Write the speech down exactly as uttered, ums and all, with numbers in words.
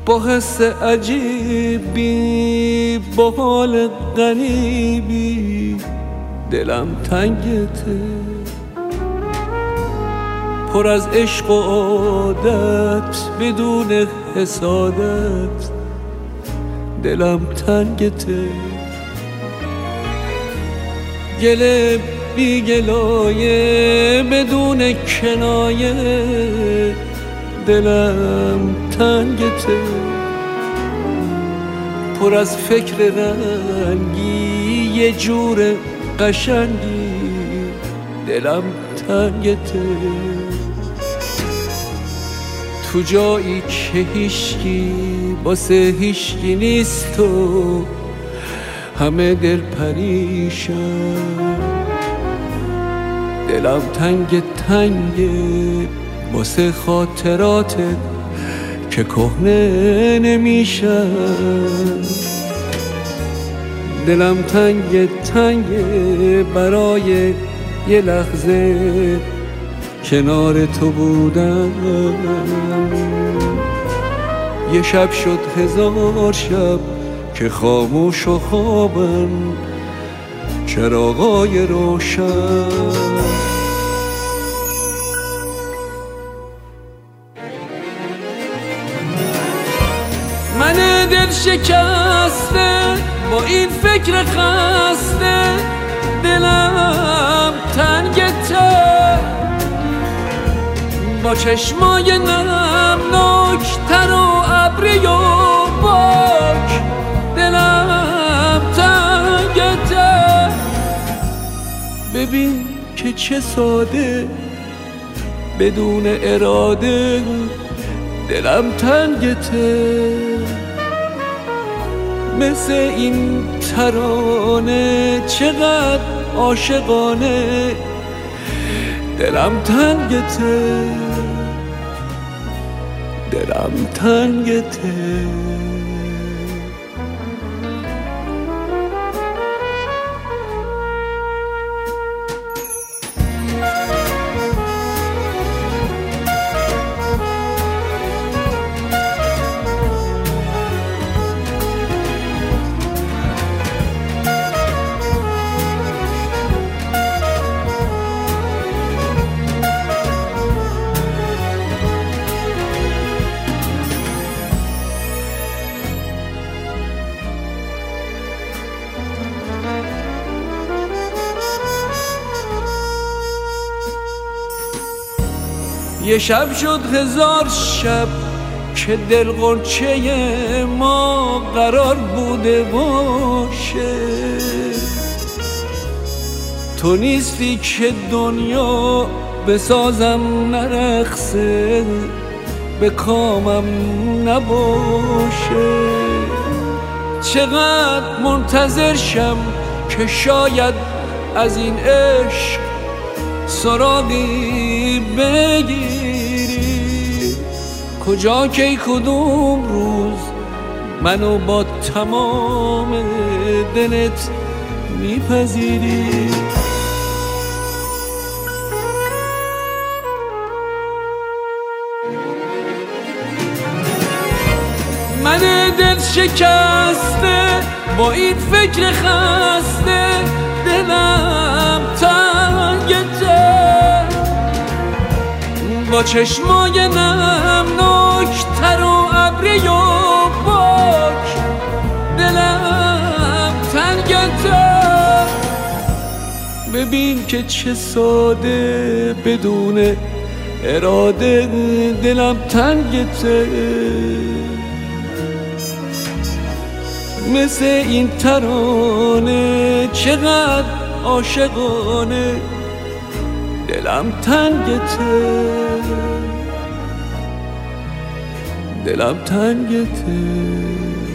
با حس عجیبی، با حال غریبی دلم تنگته، پر از عشق و عادت بدون حسادت دلم تنگته، گله بی گلایه بدون کنایه دلم تنگته، پر از فکر رنگی یه جور قشنگی دلم تنگته، تو جایی که هیشکی واسه هیشکی نیست و همه دل پریشان، دلم تنگ تنگه واسه خاطراتت که کهنه نمیشن، دلم تنگ تنگه برای یه لحظه کنار تو بودم، یه شب شد هزار شب که خاموش و خوابن چراغای روشن. من دل شکسته با این فکر خسته، دلم تنگته، با چشمای نمناک تر و ابری و باک دلم تنگته، ببین که چه ساده بدون اراده دلم تنگته، مثل این ترانه چقدر عاشقانه دلم تنگته، دلم تنگته. یه شب شد هزار شب که دل غنچه ما قرار بوده باشه، تو نیستی که دنیا بسازم نرقصه به کامم نباشه، چقدر منتظر شم که شاید از این عشق سراغی بگیری، کجا کی کدوم روز منو با تمام دلت میپذیری. من دل شکسته با این فکر خسته، دلم تنگته، با چشمای نمناک تر و ابری و باک دلم تنگته، ببین که چه ساده بدون اراده دلم تنگته، مثل این ترانه چقدر عاشقانه دلم تنگته، دلم تنگته.